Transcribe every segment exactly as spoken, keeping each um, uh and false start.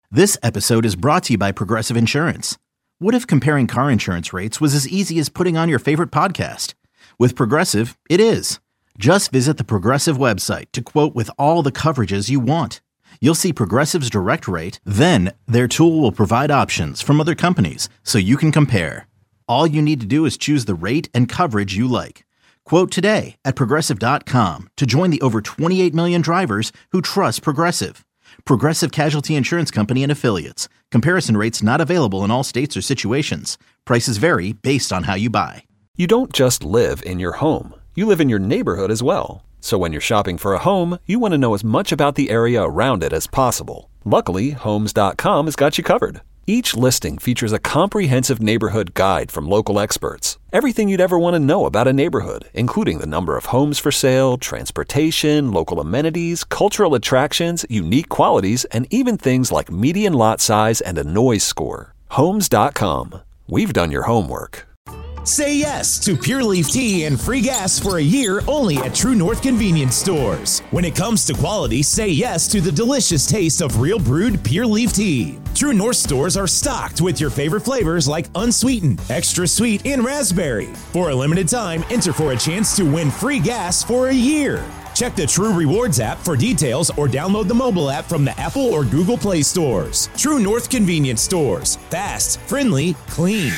This episode is brought to you by Progressive Insurance. What if comparing car insurance rates was as easy as putting on your favorite podcast? With Progressive, it is. Just visit the Progressive website to quote with all the coverages you want. You'll see Progressive's direct rate, then their tool will provide options from other companies so you can compare. All you need to do is choose the rate and coverage you like. Quote today at progressive dot com to join the over twenty-eight million drivers who trust Progressive. Progressive Casualty Insurance Company and Affiliates. Comparison rates not available in all states or situations. Prices vary based on how you buy. You don't just live in your home. You live in your neighborhood as well. So when you're shopping for a home, you want to know as much about the area around it as possible. Luckily, Homes dot com has got you covered. Each listing features a comprehensive neighborhood guide from local experts. Everything you'd ever want to know about a neighborhood, including the number of homes for sale, transportation, local amenities, cultural attractions, unique qualities, and even things like median lot size and a noise score. Homes dot com. We've done your homework. Say yes to Pure Leaf Tea and free gas for a year only at True North Convenience Stores. When it comes to quality, say yes to the delicious taste of real brewed Pure Leaf Tea. True North stores are stocked with your favorite flavors like unsweetened, extra sweet, and raspberry. For a limited time, enter for a chance to win free gas for a year. Check the True Rewards app for details or download the mobile app from the Apple or Google Play stores. True North Convenience Stores. Fast, friendly, clean.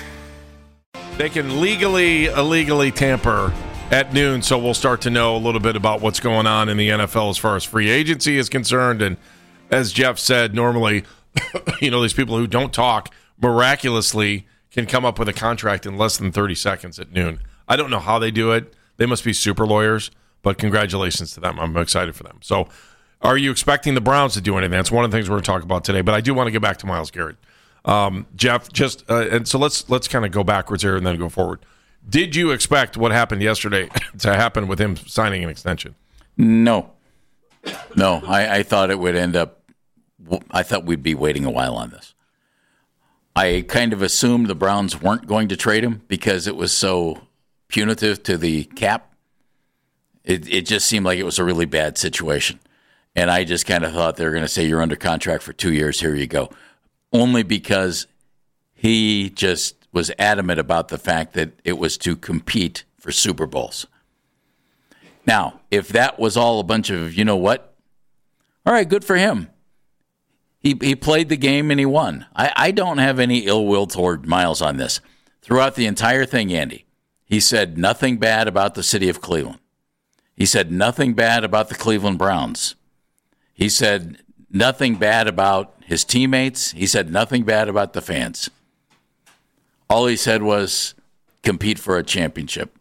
They can legally, illegally tamper at noon, so we'll start to know a little bit about what's going on in the N F L as far as free agency is concerned. And as Jeff said, normally, you know, these people who don't talk miraculously can come up with a contract in less than thirty seconds at noon. I don't know how they do it. They must be super lawyers, but congratulations to them. I'm excited for them. So are you expecting the Browns to do anything? That's one of the things we're going to talk about today, but I do want to get back to Myles Garrett. Um, Jeff, just uh, and so let's let's kind of go backwards here and then go forward. Did you expect what happened yesterday to happen with him signing an extension? No, no. I, I thought it would end up. I thought we'd be waiting a while on this. I kind of assumed the Browns weren't going to trade him because it was so punitive to the cap. It it just seemed like it was a really bad situation, and I just kind of thought they were going to say you're under contract for two years. Here you go. Only because he just was adamant about the fact that it was to compete for Super Bowls. Now, if that was all a bunch of, you know what? All right, good for him. He he played the game and he won. I, I don't have any ill will toward Myles on this. Throughout the entire thing, Andy, he said nothing bad about the city of Cleveland. He said nothing bad about the Cleveland Browns. He said nothing bad about his teammates. He said nothing bad about the fans. All he said was compete for a championship.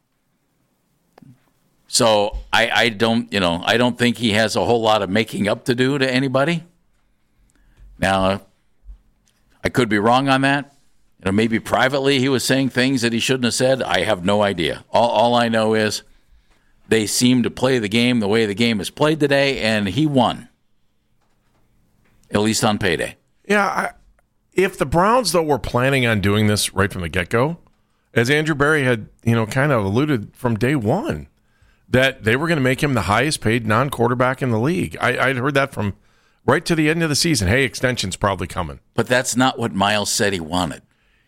So I, I don't, you know, I don't think he has a whole lot of making up to do to anybody. Now, I could be wrong on that. You know, maybe privately he was saying things that he shouldn't have said. I have no idea. All, all I know is they seem to play the game the way the game is played today, and he won. At least on payday. Yeah, I, if the Browns, though, were planning on doing this right from the get-go, as Andrew Berry had, you know, kind of alluded from day one, that they were going to make him the highest-paid non-quarterback in the league. I, I'd heard that from right to the end of the season. Hey, extension's probably coming. But that's not what Myles said he wanted.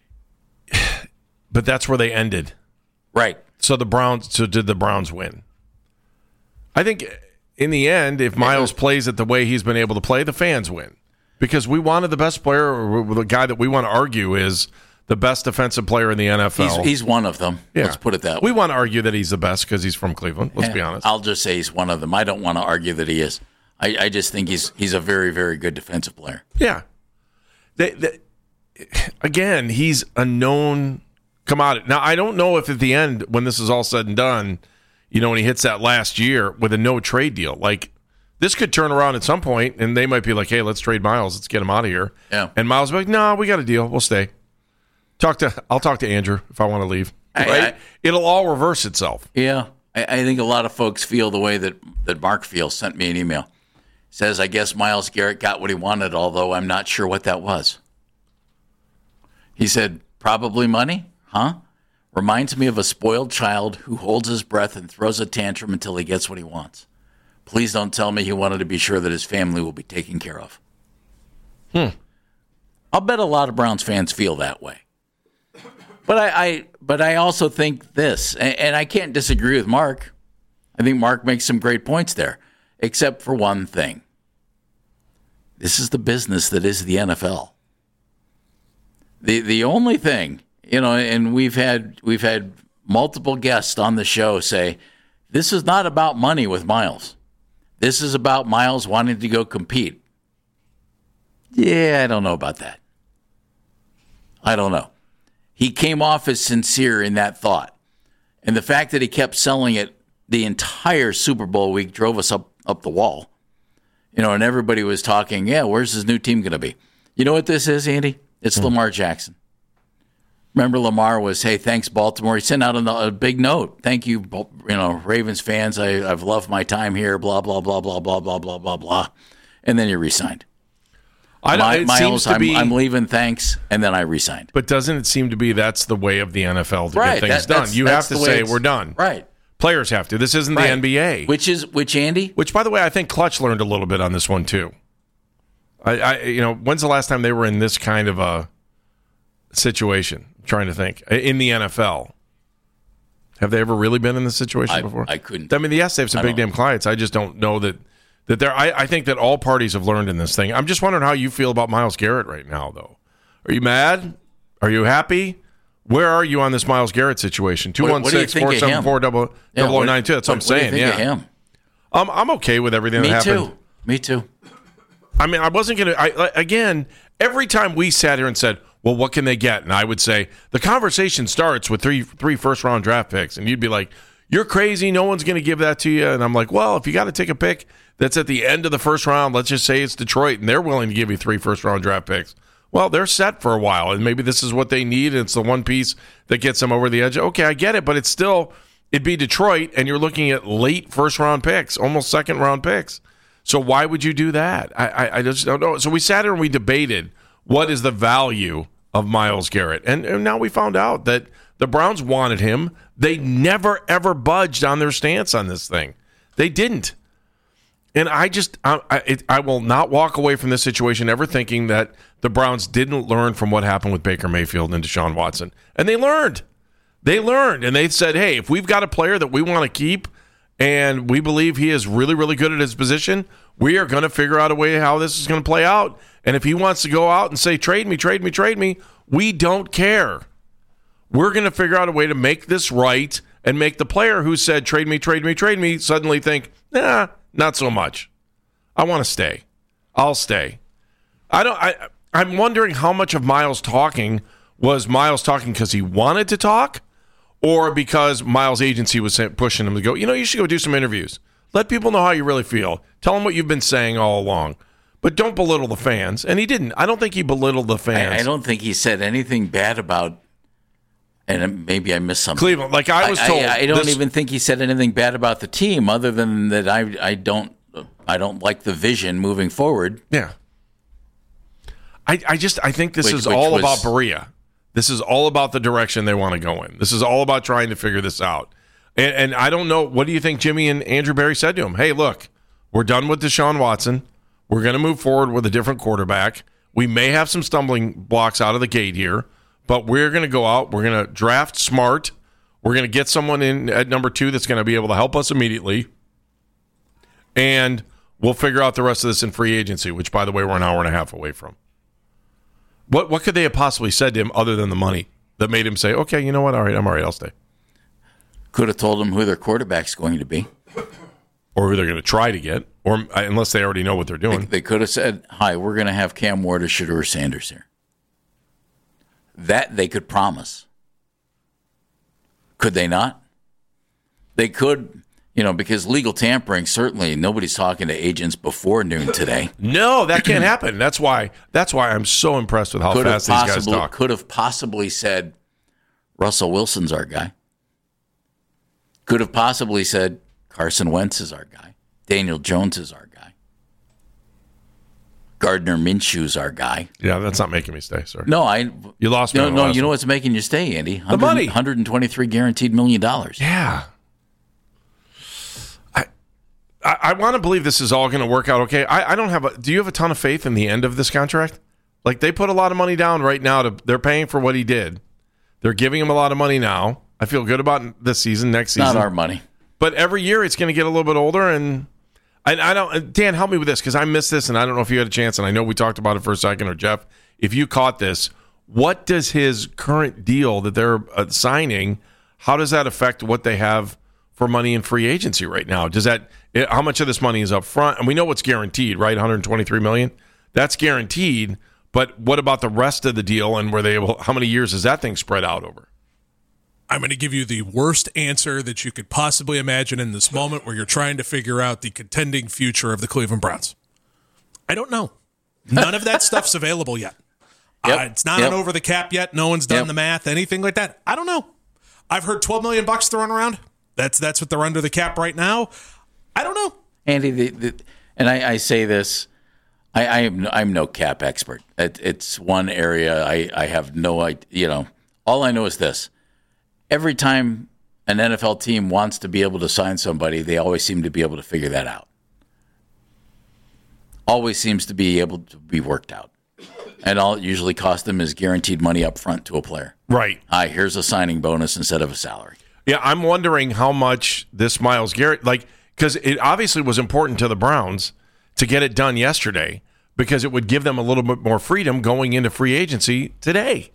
But that's where they ended. Right. So the Browns. So did the Browns win? I think in the end, if Myles plays it the way he's been able to play, the fans win. Because we wanted the best player, or the guy that we want to argue is the best defensive player in the N F L. He's, he's one of them. Yeah. Let's put it that way. We want to argue that he's the best because he's from Cleveland. Let's yeah, be honest. I'll just say he's one of them. I don't want to argue that he is. I, I just think he's he's a very, very good defensive player. Yeah. They, they, again, he's a known commodity. Now, I don't know if at the end, when this is all said and done, you know, when he hits that last year with a no-trade deal, like, this could turn around at some point, and they might be like, hey, let's trade Myles. Let's get him out of here. Yeah. And Myles will be like, no, we got a deal. We'll stay. Talk to. I'll talk to Andrew if I want to leave. I, right? I, It'll all reverse itself. Yeah. I, I think a lot of folks feel the way that, that Mark feels. Sent me an email. Says, I guess Myles Garrett got what he wanted, although I'm not sure what that was. He said, probably money, huh? Reminds me of a spoiled child who holds his breath and throws a tantrum until he gets what he wants. Please don't tell me he wanted to be sure that his family will be taken care of. Hmm. I'll bet a lot of Browns fans feel that way. But I, I but I also think this, and, and I can't disagree with Mark. I think Mark makes some great points there, except for one thing. This is the business that is the N F L. The the only thing, you know, and we've had we've had multiple guests on the show say, this is not about money with Miles. This is about Miles wanting to go compete. Yeah, I don't know about that. I don't know. He came off as sincere in that thought. And the fact that he kept selling it the entire Super Bowl week drove us up, up the wall. You know, and everybody was talking, yeah, where's his new team going to be? You know what this is, Andy? It's hmm. Lamar Jackson. Remember, Lamar was, hey, thanks, Baltimore. He sent out a, a big note. Thank you, you know, Ravens fans. I, I've loved my time here, blah, blah, blah, blah, blah, blah, blah, blah, blah. And then he resigned. I don't, it Miles, seems to I'm, be, I'm leaving, thanks, and then I resigned. But doesn't it seem to be that's the way of the N F L to right, get things that, done? You have to say, we're done. Right. Players have to. This isn't right. the N B A. Which is, which, Andy? Which, by the way, I think Clutch learned a little bit on this one, too. I, I, you know, when's the last time they were in this kind of a situation? I'm trying to think. In the N F L. Have they ever really been in this situation I, before? I couldn't. I mean, yes, they have some big damn clients. I just don't know that that they're. I, I think that all parties have learned in this thing. I'm just wondering how you feel about Myles Garrett right now, though. Are you mad? Are you happy? Where are you on this Myles Garrett situation? two one six, four seven four, double oh nine two. That's what I'm saying. What do you think yeah. of him? Um, I'm okay with everything Me that happened. too. Me too. I mean, I wasn't going to. Again, every time we sat here and said, well, what can they get? And I would say, the conversation starts with three three first-round draft picks. And you'd be like, you're crazy. No one's going to give that to you. And I'm like, well, if you got to take a pick that's at the end of the first round, let's just say it's Detroit, and they're willing to give you three first-round draft picks. Well, they're set for a while, and maybe this is what they need, and it's the one piece that gets them over the edge. Okay, I get it, but it's still, it'd be Detroit, and you're looking at late first-round picks, almost second-round picks. So why would you do that? I, I, I just don't know. So we sat here and we debated what is the value of Myles Garrett, and, and now we found out that the Browns wanted him. They never, ever budged on their stance on this thing. They didn't. And I just, I, I, it, I will not walk away from this situation ever thinking that the Browns didn't learn from what happened with Baker Mayfield and Deshaun Watson. And they learned. They learned. And they said, hey, if we've got a player that we want to keep and we believe he is really, really good at his position, we are going to figure out a way how this is going to play out. And if he wants to go out and say, trade me, trade me, trade me, we don't care. We're going to figure out a way to make this right and make the player who said, trade me, trade me, trade me, suddenly think, nah, not so much. I want to stay. I'll stay. I don't. I. I'm wondering how much of Myles talking was Myles talking because he wanted to talk, or because Myles' agency was pushing him to go. You know, you should go do some interviews. Let people know how you really feel. Tell them what you've been saying all along, but don't belittle the fans. And he didn't. I don't think he belittled the fans. I, I don't think he said anything bad about. And maybe I missed something. Cleveland, like I was told. I, I, I don't this, even think he said anything bad about the team, other than that I I don't I don't like the vision moving forward. Yeah. I, I just I think this which, is which all was, about Berea. This is all about the direction they want to go in. This is all about trying to figure this out. And, and I don't know, what do you think Jimmy and Andrew Berry said to him? Hey, look, we're done with Deshaun Watson. We're going to move forward with a different quarterback. We may have some stumbling blocks out of the gate here, but we're going to go out. We're going to draft smart. We're going to get someone in at number two that's going to be able to help us immediately. And we'll figure out the rest of this in free agency, which, by the way, we're an hour and a half away from. What what could they have possibly said to him other than the money that made him say, okay, you know what? All right, I'm all right. I'll stay. Could have told him who their quarterback's going to be. Or who they're going to try to get, or unless they already know what they're doing. They, they could have said, hi, we're going to have Cam Ward or Shedeur Sanders here. That they could promise. Could they not? They could, you know, because legal tampering, certainly nobody's talking to agents before noon today. No, that can't happen. That's why That's why I'm so impressed with how could fast these guys talk. Could have possibly said, Russell Wilson's our guy. Could have possibly said, Carson Wentz is our guy. Daniel Jones is our guy. Gardner Minshew's our guy. Yeah, that's not making me stay, sir. No, I. You lost me. No, on the no. last You know one. what's making you stay, Andy? The money. one hundred twenty-three guaranteed million dollars. Yeah. I, I, I want to believe this is all going to work out okay. I, I don't have a. Do you have a ton of faith in the end of this contract? Like, they put a lot of money down right now. To They're paying for what he did. They're giving him a lot of money now. I feel good about this season, next season. Not our money. But every year it's going to get a little bit older. And I, I don't. Dan, help me with this, because I missed this, and I don't know if you had a chance, and I know we talked about it for a second, or Jeff, if you caught this. What does his current deal that they're uh, signing, how does that affect what they have for money in free agency right now? Does that, how much of this money is up front? And we know what's guaranteed, right? one hundred twenty-three million dollars. That's guaranteed. But what about the rest of the deal, and were they able, how many years is that thing spread out over? I'm going to give you the worst answer that you could possibly imagine in this moment where you're trying to figure out the contending future of the Cleveland Browns. I don't know. None of that stuff's available yet. Yep. Uh, it's not yep. on over the cap yet. No one's done yep. the math, anything like that. I don't know. I've heard twelve million bucks thrown around. That's that's what they're under the cap right now. I don't know. Andy, the, the, and I, I say this, I, I am I'm no cap expert. It, it's one area I, I have no idea. You know, all I know is this: every time an N F L team wants to be able to sign somebody, they always seem to be able to figure that out. Always seems to be able to be worked out, and all it usually costs them is guaranteed money up front to a player. Right. Hi, here's a signing bonus instead of a salary. Yeah, I'm wondering how much this Myles Garrett, like, because it obviously was important to the Browns to get it done yesterday, because it would give them a little bit more freedom going into free agency today.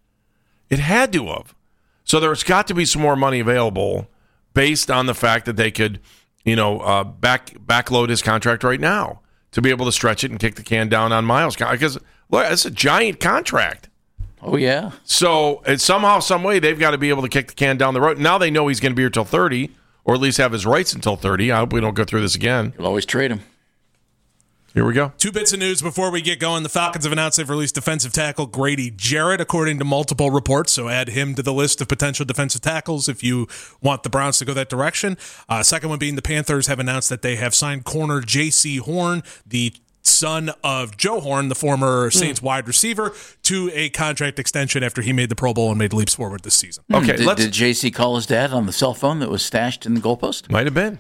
It had to have. So there's got to be some more money available based on the fact that they could, you know, uh, back backload his contract right now to be able to stretch it and kick the can down on Myles. Because, look, it's a giant contract. Oh, yeah. So it's somehow, some way, they've got to be able to kick the can down the road. Now they know he's going to be here till thirty, or at least have his rights until thirty. I hope we don't go through this again. You'll always trade him. Here we go. Two bits of news before we get going. The Falcons have announced they've released defensive tackle Grady Jarrett, according to multiple reports. So add him to the list of potential defensive tackles if you want the Browns to go that direction. Uh, second one being the Panthers have announced that they have signed corner J C Horn, the son of Joe Horn, the former Saints mm. wide receiver, to a contract extension after he made the Pro Bowl and made leaps forward this season. Okay, did, let's, did J C call his dad on the cell phone that was stashed in the goalpost? Might have been.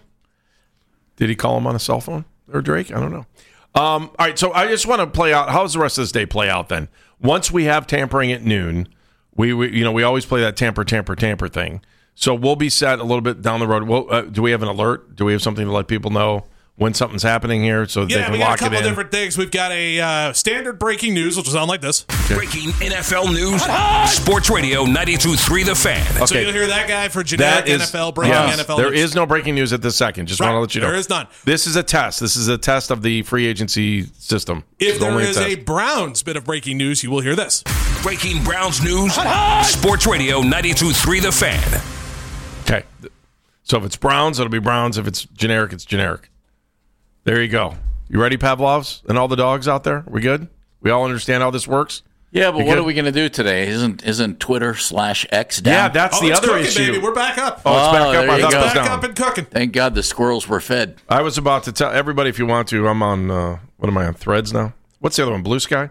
Did he call him on a cell phone or Drake? I don't know. Um, all right, so I just want to play out. How does the rest of this day play out then? Once we have tampering at noon, we, we you know we always play that tamper, tamper, tamper thing. So we'll be set a little bit down the road. We'll, uh, do we have an alert? Do we have something to let people know when something's happening here so that yeah, they can we got lock a couple it in? different things. We've got a uh, standard breaking news, which will sound like this. Okay. Breaking N F L news. Sports Radio ninety-two point three The Fan. Okay. So you'll hear that guy for generic is, N F L, breaking yes, N F L there news. is no breaking news at this second. Just right. want to let you know. There is none. This is a test. This is a test of the free agency system. If It's there only is a, a test. Browns bit of breaking news, you will hear this. Breaking Browns news. Sports Radio ninety-two point three The Fan. Okay. So if it's Browns, it'll be Browns. If it's generic, it's generic. There you go. You ready, Pavlovs, and all the dogs out there? We good? We all understand how this works? Yeah, but You what good? are we going to do today? Isn't isn't Twitter slash X down? Yeah, that's Oh, the it's other cooking, issue. baby. We're back up. Oh, it's Oh, back there up. I you thought go. it was back down. up and cooking. Thank God the squirrels were fed. I was about to tell everybody, if you want to, I'm on, uh, what am I on, Threads now? What's the other one, Blue Sky?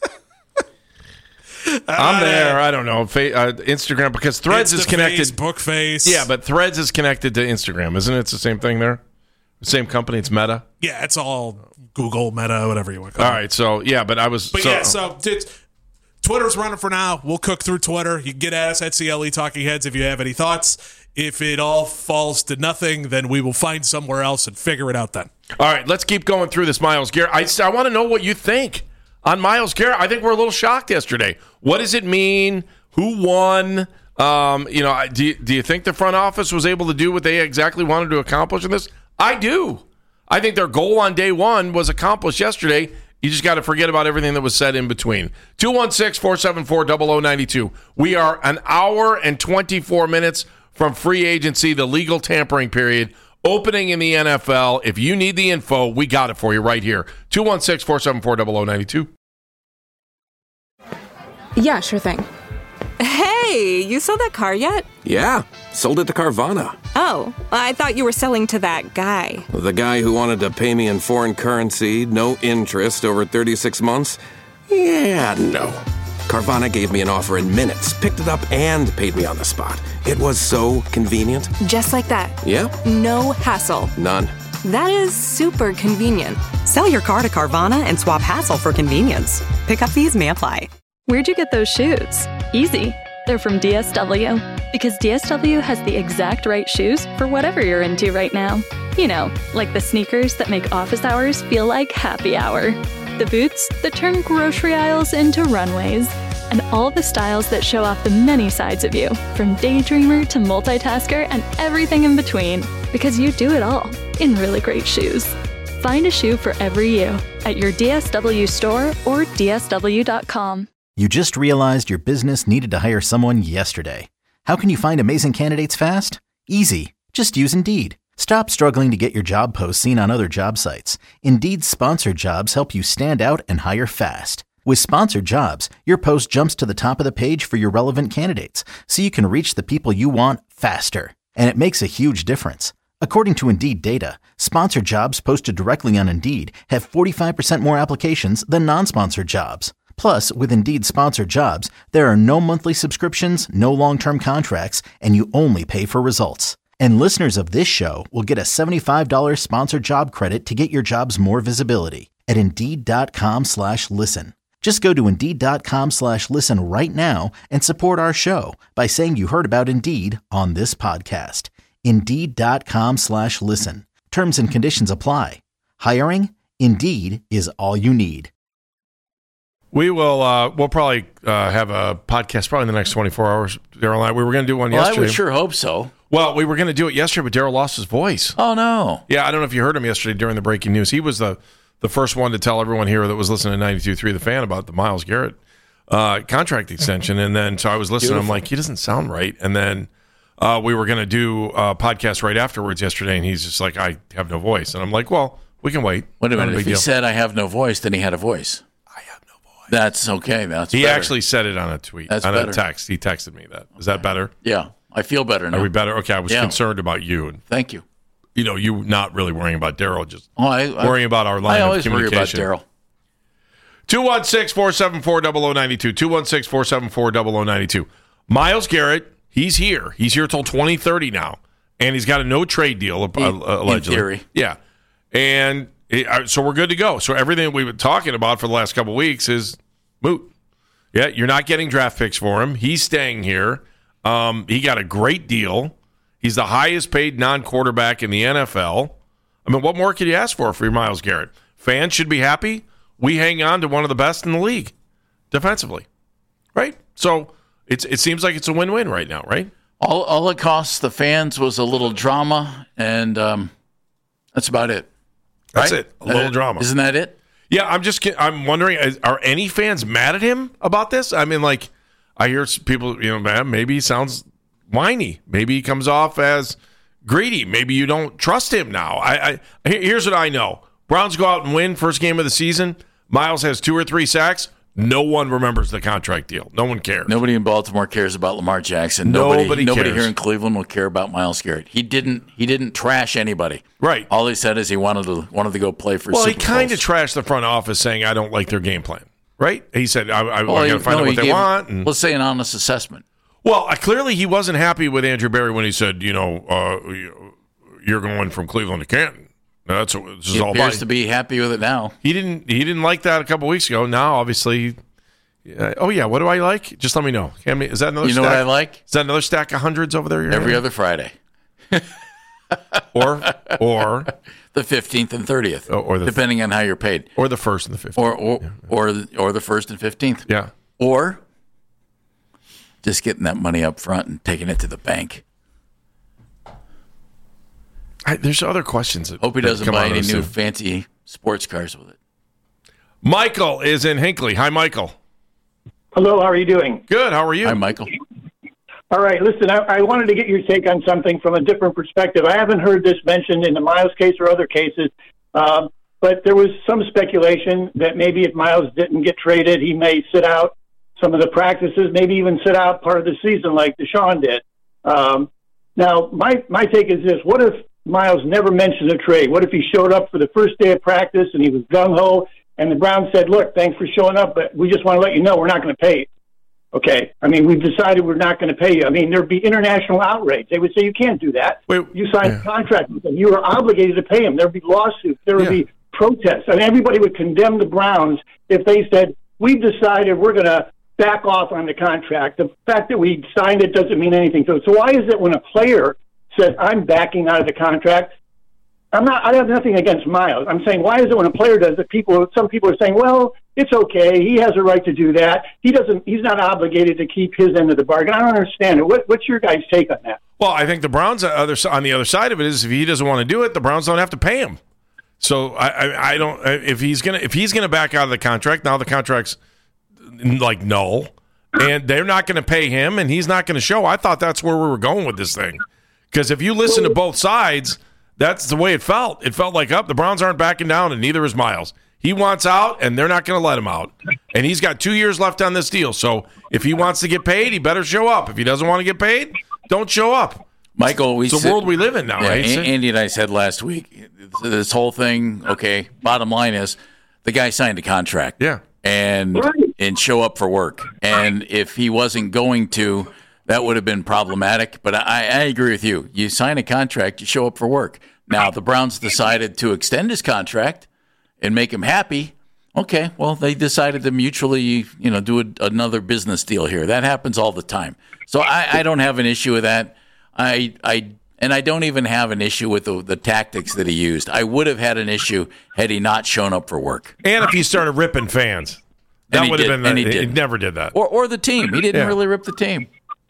I'm there. I don't know. Fa- uh, Instagram, because Threads It's is the connected. Facebook face. Yeah, but Threads is connected to Instagram, isn't it? It's the same thing there? Same company. It's Meta. Yeah, it's all Google, Meta, whatever you want to call All it. right. So, yeah, but I was. But so, yeah, so it's, Twitter's running for now. We'll cook through Twitter. You can get at us at C L E Talking Heads if you have any thoughts. If it all falls to nothing, then we will find somewhere else and figure it out then. All right, let's keep going through this Myles Garrett. I, I want to know what you think on Myles Garrett. I think we're a little shocked yesterday. What does it mean? Who won? Um, you know, do you, do you think the front office was able to do what they exactly wanted to accomplish in this? I do. I think their goal on day one was accomplished yesterday. You just got to forget about everything that was said in between. two one six, four seven four, zero zero nine two. We are an hour and twenty-four minutes from free agency, the legal tampering period, opening in the N F L. If you need the info, we got it for you right here. two one six, four seven four, zero zero nine two. Yeah, sure thing. Hey, you sold that car yet? Yeah, sold it to Carvana. Oh, I thought you were selling to that guy. The guy who wanted to pay me in foreign currency, no interest, over thirty-six months? Yeah, no. Carvana gave me an offer in minutes, picked it up, and paid me on the spot. It was so convenient. Just like that. Yeah? No hassle. None. That is super convenient. Sell your car to Carvana and swap hassle for convenience. Pickup fees may apply. Where'd you get those shoes? Easy. They're from D S W. Because D S W has the exact right shoes for whatever you're into right now. You know, like the sneakers that make office hours feel like happy hour. The boots that turn grocery aisles into runways. And all the styles that show off the many sides of you, from daydreamer to multitasker and everything in between. Because you do it all in really great shoes. Find a shoe for every you at your D S W store or D S W dot com. You just realized your business needed to hire someone yesterday. How can you find amazing candidates fast? Easy. Just use Indeed. Stop struggling to get your job posts seen on other job sites. Indeed's sponsored jobs help you stand out and hire fast. With sponsored jobs, your post jumps to the top of the page for your relevant candidates, so you can reach the people you want faster. And it makes a huge difference. According to Indeed data, sponsored jobs posted directly on Indeed have forty-five percent more applications than non-sponsored jobs. Plus, with Indeed sponsored jobs, there are no monthly subscriptions, no long-term contracts, and you only pay for results. And listeners of this show will get a seventy-five dollars sponsored job credit to get your jobs more visibility at Indeed.com slash listen. Just go to Indeed.com slash listen right now and support our show by saying you heard about Indeed on this podcast. Indeed.com slash listen. Terms and conditions apply. Hiring? Indeed is all you need. We will. Uh, we'll probably uh, have a podcast probably in the next twenty-four hours. Daryl and I. We were going to do one well, yesterday. I would sure hope so. Well, we were going to do it yesterday, but Daryl lost his voice. Oh no! Yeah, I don't know if you heard him yesterday during the breaking news. He was the the first one to tell everyone here that was listening to ninety-two point three The Fan about the Myles Garrett uh, contract extension, and then so I was listening. Beautiful. I'm like, he doesn't sound right. And then uh, we were going to do a podcast right afterwards yesterday, and he's just like, I have no voice, and I'm like, well, we can wait. Wait a minute. If he deal. said I have no voice, then he had a voice. That's okay. That's he better. actually said it on a tweet, That's on better. a text. He texted me that. Is that better? Yeah, I feel better now. Are we better? Okay, I was yeah. concerned about you. And, Thank you. You know, you not really worrying about Daryl, just oh, I, I, worrying about our line I of always communication. worry about Daryl. two one six, four seven four, zero zero nine two. two one six, four seven four, zero zero nine two. Myles Garrett, he's here. He's here till twenty thirty now. And he's got a no-trade deal, uh, allegedly. In theory. Yeah. And it, so we're good to go. So everything we've been talking about for the last couple of weeks is moot. Yeah, you're not getting draft picks for him. He's staying here. Um, he got a great deal. He's the highest paid non-quarterback in the N F L. I mean, what more could you ask for for your Myles Garrett? Fans should be happy. We hang on to one of the best in the league defensively, right? So it's it seems like it's a win-win right now, right? All all it costs the fans was a little drama, and um, that's about it. Right? That's it. A little uh, drama. Isn't that it? Yeah, I'm just I'm wondering, are any fans mad at him about this? I mean, like, I hear people, you know, man, maybe he sounds whiny. Maybe he comes off as greedy. Maybe you don't trust him now. I, I here's what I know: Browns go out and win first game of the season. Myles has two or three sacks. No one remembers the contract deal. No one cares. Nobody in Baltimore cares about Lamar Jackson. Nobody, nobody, nobody cares. here in Cleveland will care about Myles Garrett. He didn't. He didn't trash anybody. Right. All he said is he wanted to wanted to go play for. Well, Super he kind of Bowls. trashed the front office, saying, "I don't like their game plan." Right? He said, "I, I, well, I got to find no, out what they gave, want." And, let's say an honest assessment. Well, uh, clearly he wasn't happy with Andrew Berry when he said, "You know, uh, you're going from Cleveland to Canton." That's what this is he all appears about. to be happy with it now. He didn't. He didn't like that a couple weeks ago. Now, obviously. Uh, oh yeah, what do I like? Just let me know. Is that another? You know stack? what I like? Is that another stack of hundreds over there? Every other Friday, or or the fifteenth and thirtieth, oh, or the depending on how you're paid, or the first and the fifteenth, or or yeah. or, the, or the first and fifteenth. Yeah, or just getting that money up front and taking it to the bank. I, there's other questions. That, Hope he doesn't buy any new too. fancy sports cars with it. Michael is in Hinckley. Hi, Michael. Hello, how are you doing? Good. How are you? Hi, Michael. All right, listen, I, I wanted to get your take on something from a different perspective. I haven't heard this mentioned in the Myles case or other cases, uh, but there was some speculation that maybe if Myles didn't get traded, he may sit out some of the practices, maybe even sit out part of the season like Deshaun did. Um, now, my, my take is this. What if Myles never mentioned a trade? What if he showed up for the first day of practice and he was gung-ho, and the Browns said, look, thanks for showing up, but we just want to let you know we're not going to pay you. Okay, I mean, we've decided we're not going to pay you. I mean, there'd be international outrage. They would say, you can't do that. Wait, you signed yeah. a contract with them. You were obligated to pay them. There'd be lawsuits. There would Yeah. be protests. I mean, everybody would condemn the Browns if they said, we've decided we're going to back off on the contract. The fact that we signed it doesn't mean anything to it. So why is it when a player says, I'm backing out of the contract, I'm not, I have nothing against Miles. I'm saying, why is it when a player does it, people, some people are saying, well, it's okay. He has a right to do that. He doesn't, he's not obligated to keep his end of the bargain. I don't understand it. What, what's your guys' take on that? Well, I think the Browns other on the other side of it is if he doesn't want to do it, the Browns don't have to pay him. So I, I, I don't, if he's going to, if he's going to back out of the contract, now the contract's like null and they're not going to pay him and he's not going to show. I thought that's where we were going with this thing. Because if you listen to both sides, that's the way it felt. It felt like, up, oh, the Browns aren't backing down, and neither is Miles. He wants out, and they're not going to let him out. And he's got two years left on this deal. So if he wants to get paid, he better show up. If he doesn't want to get paid, don't show up. Michael, we it's the said, world we live in now, yeah, right? Andy and I said last week, this whole thing, okay, bottom line is the guy signed a contract. Yeah. And, right. and show up for work. And if he wasn't going to, that would have been problematic, but I, I agree with you. You sign a contract, you show up for work. Now, the Browns decided to extend his contract and make him happy. Okay, well, they decided to mutually, you know, do a, another business deal here. That happens all the time. So I, I don't have an issue with that. I, I, and I don't even have an issue with the, the tactics that he used. I would have had an issue had he not shown up for work. And if he started ripping fans, that would have been. And the, he, did. he never did that. Or, or the team. He didn't yeah. really rip the team.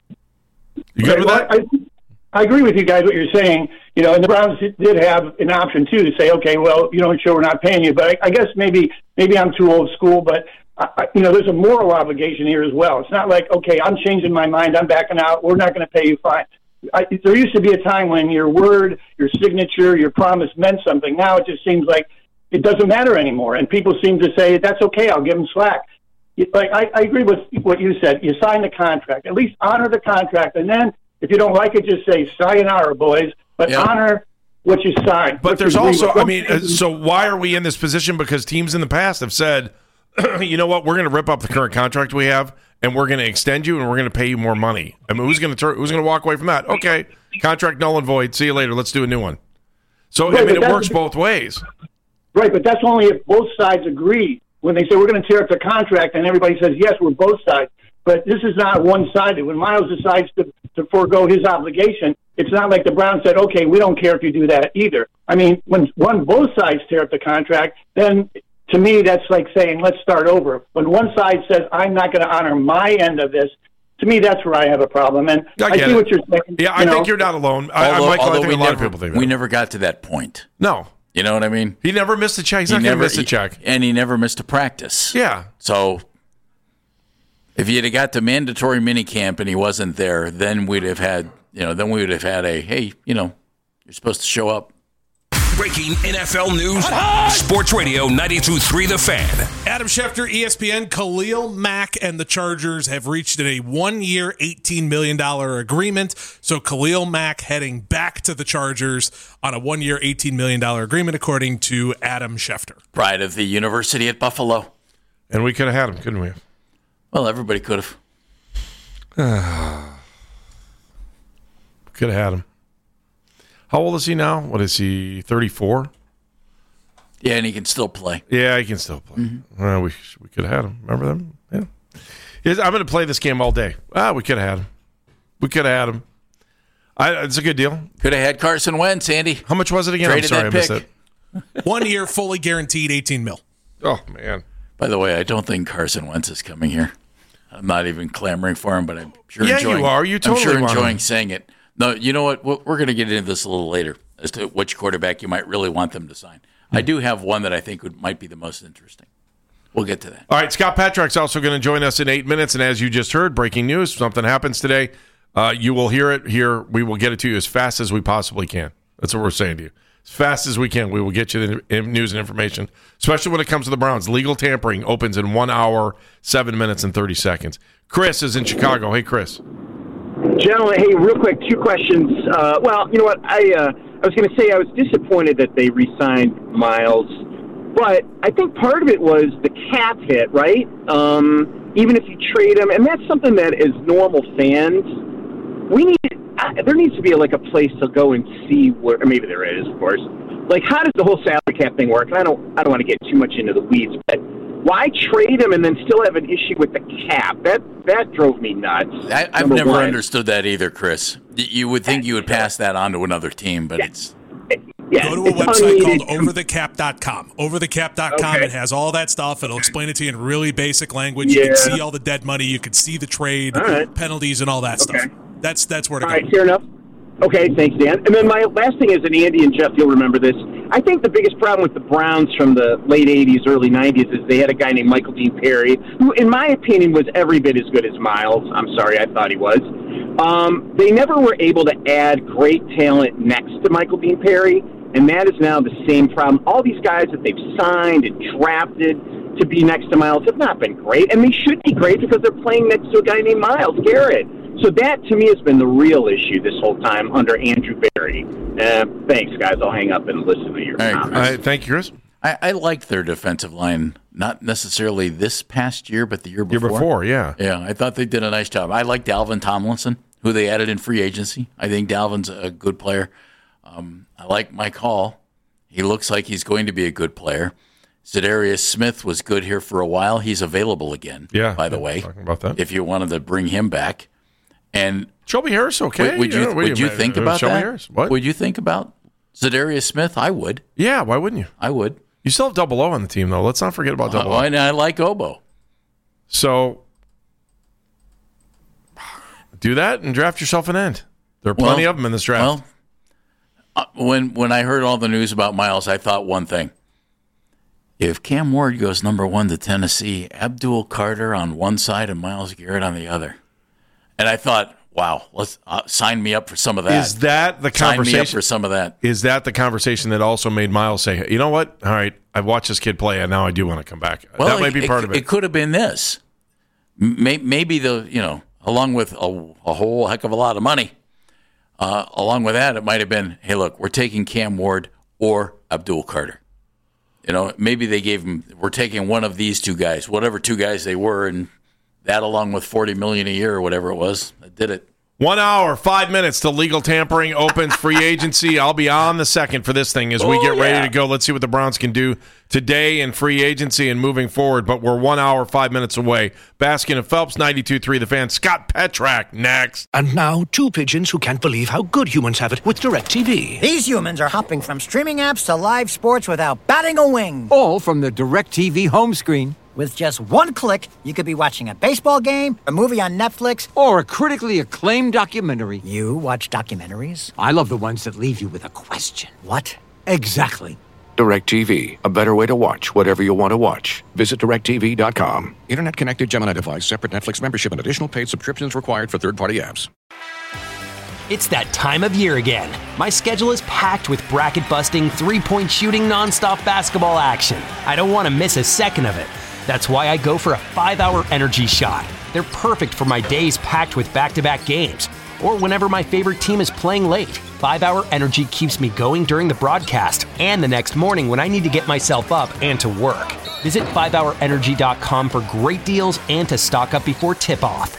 You good with well, that? I, I agree with you guys, what you're saying. You know, and the Browns did have an option, too, to say, okay, well, you don't show we're not paying you. But I, I guess maybe maybe I'm too old school, but, I, you know, there's a moral obligation here as well. It's not like, okay, I'm changing my mind, I'm backing out, we're not going to pay you, fine. I, there used to be a time when your word, your signature, your promise meant something. Now it just seems like it doesn't matter anymore, and people seem to say, that's okay, I'll give them slack. Like I, I agree with what you said. You sign the contract. At least honor the contract, and then if you don't like it, just say sayonara, boys. But yeah. honor what you signed. But there's also, I mean, uh, so why are we in this position? Because teams in the past have said, you know what, we're going to rip up the current contract we have, and we're going to extend you, and we're going to pay you more money. I mean, who's going to turn? Who's going to walk away from that? Okay, contract null and void. See you later. Let's do a new one. So right, I mean, it works both ways. Right, but that's only if both sides agree. When they say we're going to tear up the contract, and everybody says yes, we're both sides. But this is not one-sided. When Miles decides to, to forego his obligation, it's not like the Browns said, okay, we don't care if you do that either. I mean, when one both sides tear up the contract, then to me that's like saying let's start over. When one side says I'm not going to honor my end of this, to me that's where I have a problem. And I, I see it. what you're saying. Yeah, I you know, think you're not alone. Although, I, Michael, I think we a lot never, of people think that. We never got to that point. No. You know what I mean? He never missed a check. He's he not going to miss a he, check. And he never missed a practice. Yeah. So if you'd have got to mandatory minicamp and he wasn't there, then we'd have had, you know, then we would have had a, hey, you know, you're supposed to show up. Breaking N F L news, Sports Radio ninety-two point three The Fan. Adam Schefter, E S P N, Khalil Mack and the Chargers have reached a one-year, eighteen million dollars agreement. So Khalil Mack heading back to the Chargers on a one-year, eighteen million dollars agreement, according to Adam Schefter. Pride of the University at Buffalo. And we could have had him, couldn't we? Well, everybody could have. Could have had him. How old is he now? What is he, thirty-four? Yeah, and he can still play. Yeah, he can still play. Mm-hmm. Well, we we could have had him. Remember them? Yeah. Yes, I'm going to play this game all day. Ah, we could have had him. We could have had him. I, it's a good deal. Could have had Carson Wentz, Andy. How much was it again? Traded I'm sorry, I missed pick. it. One year, fully guaranteed, eighteen mil. Oh, man. By the way, I don't think Carson Wentz is coming here. I'm not even clamoring for him, but I'm sure yeah, enjoying. you are. You totally I'm sure want enjoying him. saying it. No, you know what? We're going to get into this a little later as to which quarterback you might really want them to sign. Mm-hmm. I do have one that I think would might be the most interesting. We'll get to that. All right, Scott Patrick's also going to join us in eight minutes, and as you just heard, breaking news, something happens today. Uh, you will hear it here. We will get it to you as fast as we possibly can. That's what we're saying to you. As fast as we can, we will get you the news and information, especially when it comes to the Browns. Legal tampering opens in one hour, seven minutes, and thirty seconds. Chris is in Chicago. Hey, Chris. Gentlemen, hey, real quick, two questions. Uh, well, you know what? I uh, I was going to say I was disappointed that they re-signed Miles. But I think part of it was the cap hit, right? Um, even if you trade him, and that's something that as normal fans, we need. Uh, there needs to be like a place to go and see where, or maybe there is, of course. Like, how does the whole salary cap thing work? And I don't, I don't want to get too much into the weeds, but why trade him and then still have an issue with the cap? That that drove me nuts. I, I've Number never one. understood that either, Chris. You would think you would pass that on to another team, but yeah. it's. Yeah, Go to a website called over the cap dot com. over the cap dot com, Okay. it has all that stuff. It'll explain it to you in really basic language. Yeah. You can see all the dead money. You can see the trade, right. penalties, and all that Okay. stuff. That's that's where to All go. right, fair enough. Okay, thanks, Dan. And then my last thing is, and Andy and Jeff, you'll remember this. I think the biggest problem with the Browns from the late eighties, early nineties is they had a guy named Michael Dean Perry, who, in my opinion, was every bit as good as Miles. I'm sorry, I thought he was. Um, they never were able to add great talent next to Michael Dean Perry, and that is now the same problem. All these guys that they've signed and drafted to be next to Miles have not been great, and they should be great because they're playing next to a guy named Myles Garrett. So that, to me, has been the real issue this whole time under Andrew Berry. Uh, thanks, guys. I'll hang up and listen to your All right, comments. All right, thank you, Chris. I, I liked their defensive line, not necessarily this past year, but the year before. Year before, yeah. Yeah, I thought they did a nice job. I like Dalvin Tomlinson, who they added in free agency. I think Dalvin's a good player. Um, I like Mike Hall. He looks like he's going to be a good player. Za'Darius Smith was good here for a while. He's available again, Yeah, by the yeah, way, talking about that. if you wanted to bring him back. And Shelby Harris, okay. would, would you Yeah, what do would you you- think uh, about Shelby that? Harris? What? Would you think about Za'Darius Smith? I would. Yeah, why wouldn't you? I would. You still have Double O on the team, though. Let's not forget about Double Uh, O. and I like Obo. So do that and draft yourself an end. There are plenty Well- of them in this draft. Well, uh, when when I heard all the news about Miles, I thought one thing. If Cam Ward goes number one to Tennessee, Abdul Carter on one side and Myles Garrett on the other. And I thought, wow, let's uh, sign me up for some of that. Is that the Sign conversation? me up for some of that. Is that the conversation that also made Miles say, you know what? All right, I've watched this kid play, and now I do want to come back. Well, that might be part of it. It could have been this. May- Maybe the, you know, along with a, a whole heck of a lot of money, uh, along with that, it might have been, hey, look, we're taking Cam Ward or Abdul Carter. You know, maybe they gave him, we're taking one of these two guys, whatever two guys they were, and that along with forty million dollars a year or whatever it was, that did it. One hour, five minutes till legal tampering opens free agency. I'll be on the second for this thing as we Oh, get ready yeah. to go. Let's see what the Browns can do today in free agency and moving forward. But we're one hour, five minutes away. Baskin and Phelps, ninety-two point three The Fan. Scott Petrak next. And now, two pigeons who can't believe how good humans have it with DirecTV. These humans are hopping from streaming apps to live sports without batting a wing. All from the DirecTV home screen. With just one click, you could be watching a baseball game, a movie on Netflix, or a critically acclaimed documentary. You watch documentaries? I love the ones that leave you with a question. What? Exactly. DirecTV, a better way to watch whatever you want to watch. Visit direct T V dot com. Internet connected Gemini device, separate Netflix membership, and additional paid subscriptions required for third-party apps. It's that time of year again. My schedule is packed with bracket-busting, three-point shooting, nonstop basketball action. I don't want to miss a second of it. That's why I go for a five-hour energy shot. They're perfect for my days packed with back-to-back games, or whenever my favorite team is playing late. five-hour energy keeps me going during the broadcast and the next morning when I need to get myself up and to work. Visit five hour energy dot com for great deals and to stock up before tip-off.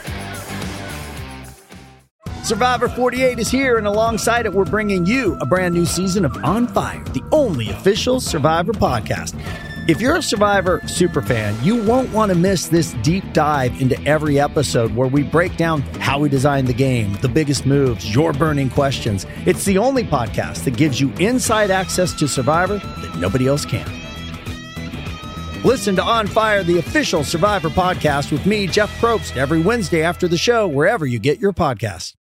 Survivor forty-eight is here, and alongside it, we're bringing you a brand new season of On Fire, the only official Survivor podcast. If you're a Survivor superfan, you won't want to miss this deep dive into every episode where we break down how we designed the game, the biggest moves, your burning questions. It's the only podcast that gives you inside access to Survivor that nobody else can. Listen to On Fire, the official Survivor podcast with me, Jeff Probst, every Wednesday after the show, wherever you get your podcasts.